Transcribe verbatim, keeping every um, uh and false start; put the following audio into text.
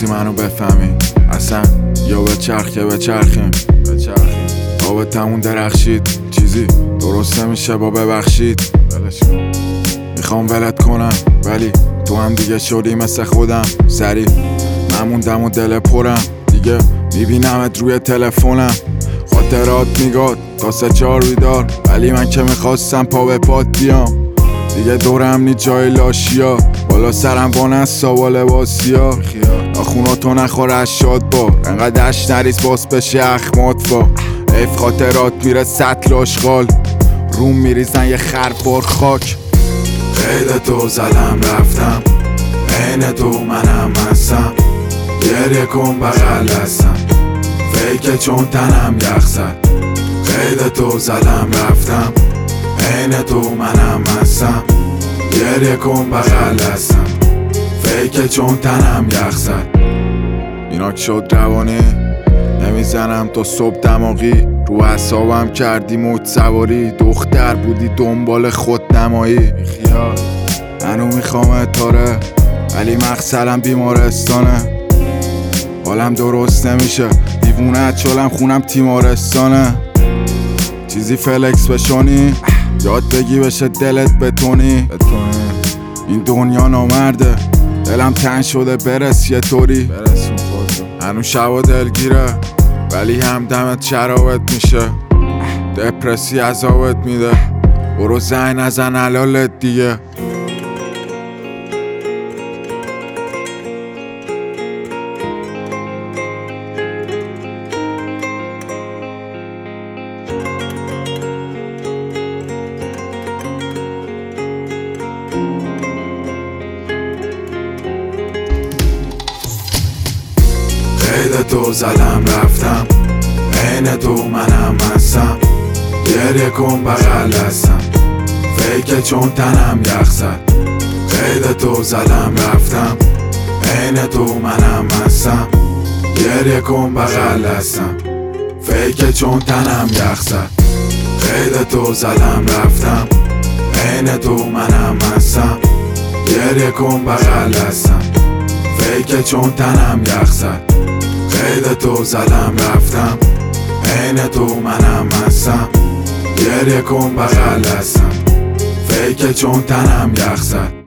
نمیخواستی منو بفهمی اصلا، یا به چرخ یا به چرخیم بچرخیم آب تمون درخشید، چیزی درست نمیشه با ببخشید. میخوام ولت کنم ولی تو هم دیگه شدی مثل خودم، سری من موندم و دل پرم دیگه، میبینمت روی تلفنم، خاطرات میگاد تا سه چار بیدار، ولی من که میخواستم پا به پات بیام، دیگه دورم نی جای لاشیا، بالا سرم با نسا با لباسیا، ناخوناتو نخور از شاد بار، انقدر اش نریز باز بشه اخمات با ایف، خاطرات میره سطل آشغال، روم میریزن یه خربار خاک. قید تو زدم رفتم، عین تو منم هستم، گریه کن بغل هستم، فیکه چون تنم یخ زد. قید تو زدم رفتم، عین تو منم هستم، گریه کن بغل هستم، فیکه چون تنم یخ زد. ایناک شد روانی، نمیزنم تا صبح دماغی، رو اعصابم کردی موج سواری، دختر بودی دنبال خود نمایی، بیخیال منو میخوام تاره ولی مقصدم بیمارستانه، حالم درست نمیشه دیوونت شلم خونم تیمارستانه، چیزی فلکس بشونی یاد بگی بشه دلت بتونی، این دنیا نامرده دلم تنگ شده برس یه طوری، هنو شبا دلگیره ولی همدمت شرابت میشه، دپرسی عذابت میده، برو زنگ نزن حلالت دیگه. قید تو زدم رفتم، عین تو منم هستم، گریه کن بغل هستم، فیکه چون تنم یخ زد. قید تو زدم رفتم، عین تو منم هستم، گریه کن بغل هستم، فیکه چون تنم یخ زد. قید تو زدم رفتم، عین تو منم هستم، گریه کن بغل هستم، فیکه چون تنم یخ زد. قید تو زدم رفتم، عین تو منم هستم، گریه کن بغل هستم، فیکه چون تنم یخ زد.